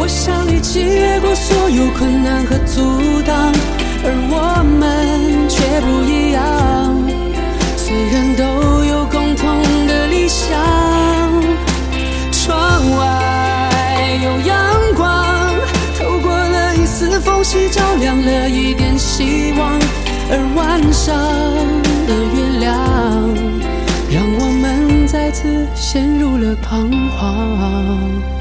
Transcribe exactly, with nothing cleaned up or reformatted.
我想一起越过所有困难和阻挡，而我们却不一样。虽然都有共同的理想，窗外有阳光，透过了一丝缝隙，照亮了一点希望。而晚上的月亮，让我们再次陷入了彷徨。